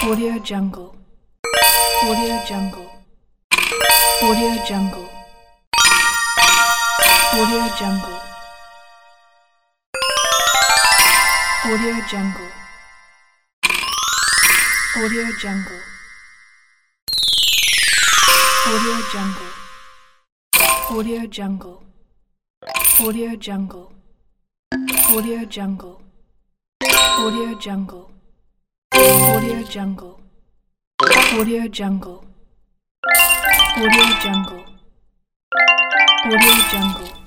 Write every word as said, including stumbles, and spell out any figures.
Audio Jungle. Audio Jungle. Audio Jungle. Audio Jungle. Audio Jungle. Audio Jungle. Audio Jungle. Audio Jungle. Audio Jungle. Audio Jungle. Audio Jungle. Audio Jungle. Audio Jungle. Audio Jungle. Audio Jungle.